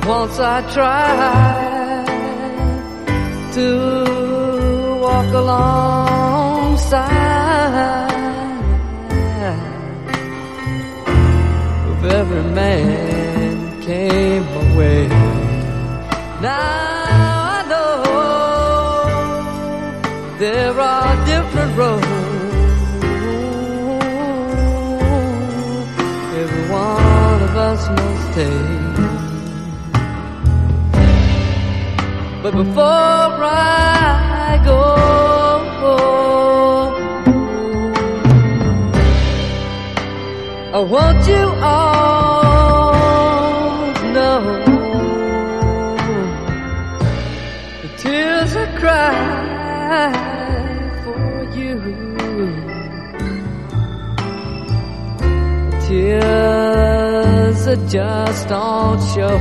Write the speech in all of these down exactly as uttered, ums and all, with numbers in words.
Once I tried to walk alongside of every man came my way. Now I know there are different roads every one of us must take. But before I go, I want you all to know the tears I cry for you, the tears that just don't show.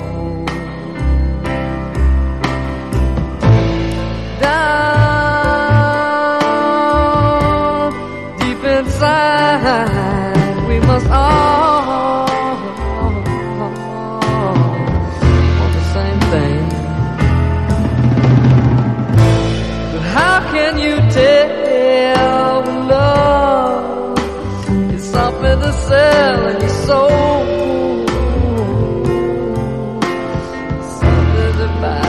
Down deep inside, we must all want the same thing. But how can you tell when love is something to sell in your soul, something to buy?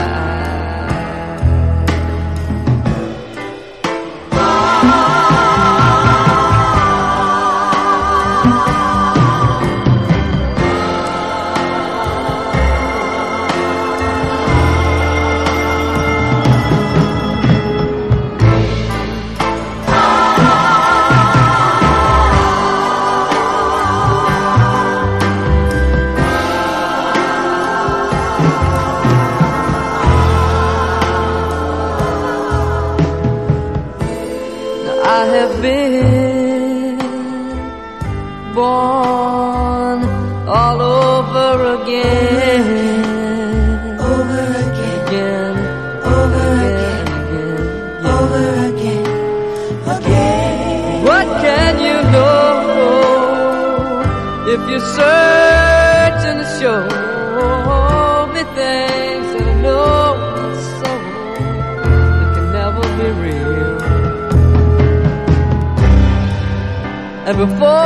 I have been born all over again, over again, again, over again, again, again, over again, again. What can you know if you're searching to show me things that I know so that can never be real? And before